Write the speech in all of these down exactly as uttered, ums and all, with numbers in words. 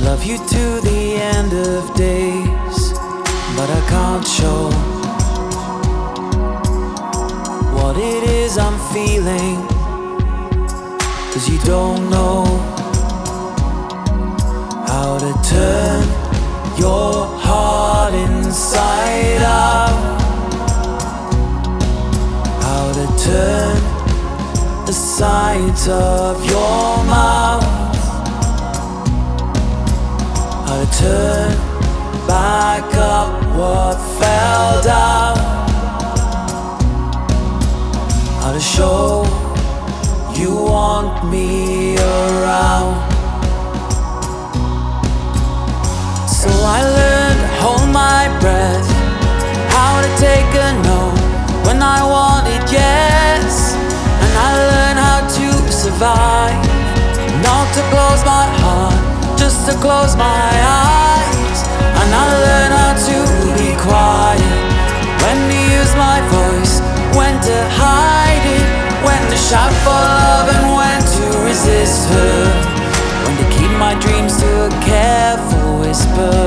love you to the end of days, but I can't show what it is I'm feeling, 'cause you don't know how to turn your heart inside out, how to turn the sides of your mouth, how to turn back up what fell down, how to show you want me around. So I learned to hold my breath, how to take a no when I wanted yes, and I learned how to survive, not to close my heart, just to close my eyes. And I learned how to be quiet, when to use my voice, when to hide it, when to shout for love and when to resist her, when to keep my dreams to a careful whisper.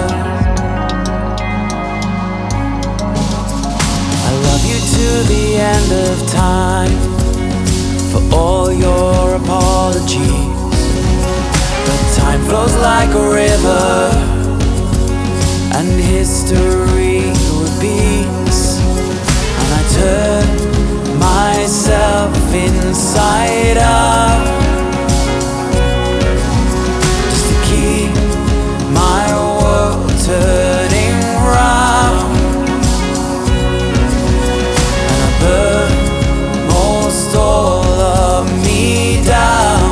I love you to the end of time, for all your apologies, but time flows like a river, and history repeats, and I turn myself inside out, just to keep my world turning round, and I burn most all of me down,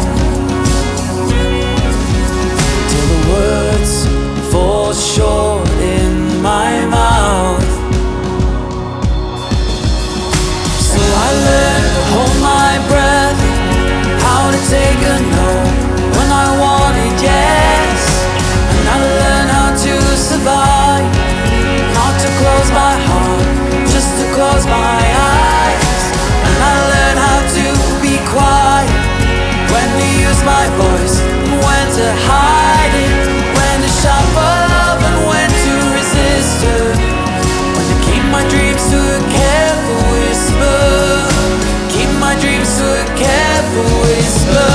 till the words fall short in my mouth. So I learned to hold my breath, how to take a no when I wanted yes, and I learned how to survive, not to close my heart, just to close my eyes. And I learned how to be quiet, when to use my voice, when to hide it, when to shout for love and when to resist her, when to keep my dreams to a careful whisper, keep my dreams to a careful whisper.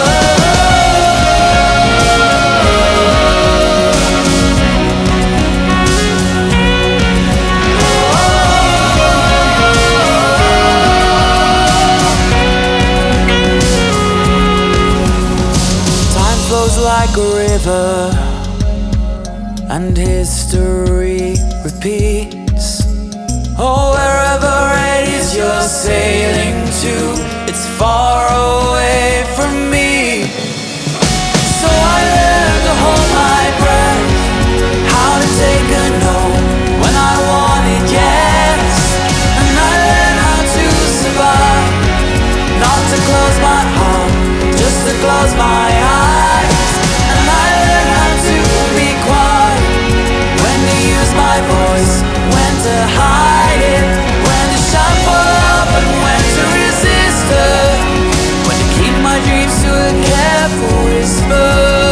Time flows like a river, and history repeats. Oh, wherever it is you're sailing to, it's far away from me. So I learned to hold my breath, how to take a no when I wanted yes, and I learned how to survive, not to close my heart, just to close my eyes. And I learned how to be quiet, when to use my voice, when to hide it, when to shout for love and when to resist her, when to keep my dreams to a careful whisper,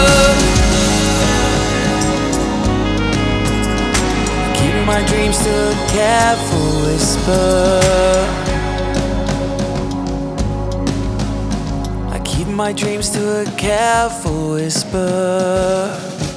keep my dreams to a careful whisper. I keep my dreams to a careful whisper.